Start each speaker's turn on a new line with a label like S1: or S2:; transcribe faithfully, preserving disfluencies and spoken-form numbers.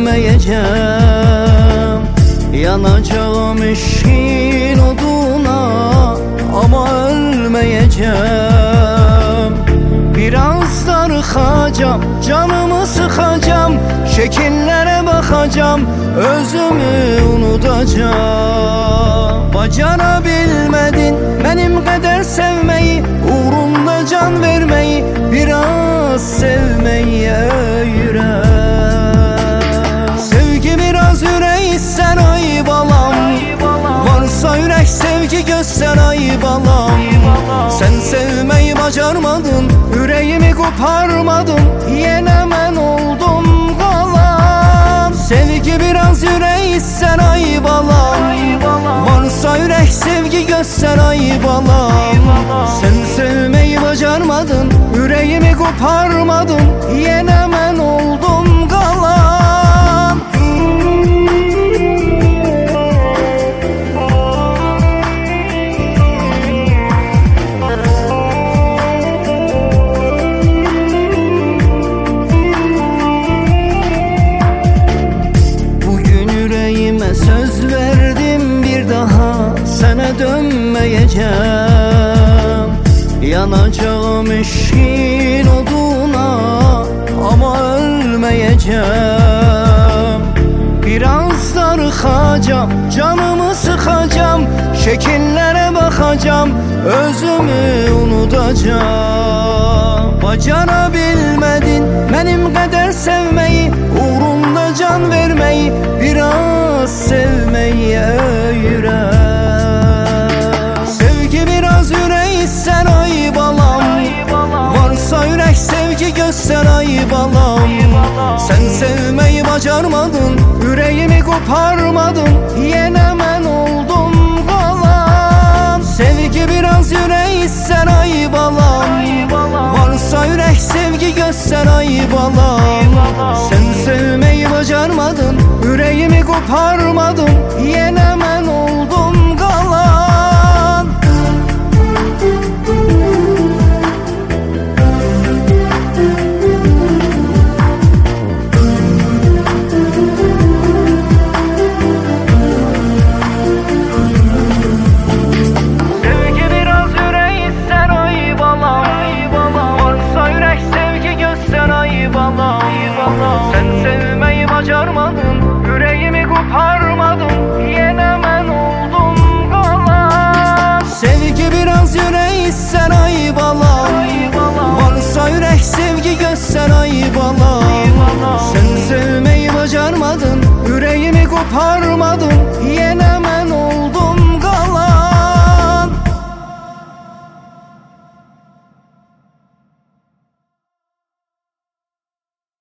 S1: dönmeyeceğim. Yanacağım eşkin oduna ama ölmeyeceğim. Biraz darıxacam, canımı sıxacam, şekillere bakacağım, özümü unutacağım. Bacara bilmedin benim kadar sevmeyi, uğrunda can vermeyi, biraz sevmeyi öğren. Sevgi biraz ürək sən ay balam, varsa ürək sevgi göster ay balam. Sen sevmeyi bacarmadın, yüreğimi koparmadın, yine mən oldum qalan. Sevgi biraz ürək sən ay balam, varsa ürək sevgi göster ay balam. Sen sevmeyi bacarmadın, yüreğimi koparmadın, yine mən oldum qalan. Söz verdim bir daha sana dönmeyeceğim. Yanacağım eşkin oduna ama ölmeyeceğim. Biraz darıxacam, canımı sıxacam, şekillere bakacağım, özümü unutacağım. Bacara bilmedin benim kadar sevmeyi, uğrunda can vermeyi, biraz sevmeyi öğren. Sevgi biraz ürək sən ay balam, varsa ürək sevgi göster ay balam. Sen sevmeyi bacarmadın, yüreğimi koparmadın, yine mən oldum qalan. Sevgi biraz ürək sən ay balam, varsa ürək sevgi göster ay balam. Sen sevmeyi bacarmadın, yüreğimi koparmadın, yine mən oldum qalan. Sevgi biraz ürək sən ay balam, varsa ürək sevgi göster ay balam. Sen sevmeyi bacarmadın, yüreğimi koparmadın, yine mən oldum qalan. Sevgi biraz ürək sən ay balam, varsa ürək sevgi göster ay balam. Sen sevmeyi bacarmadın, yüreğimi koparmadın, yine mən oldum.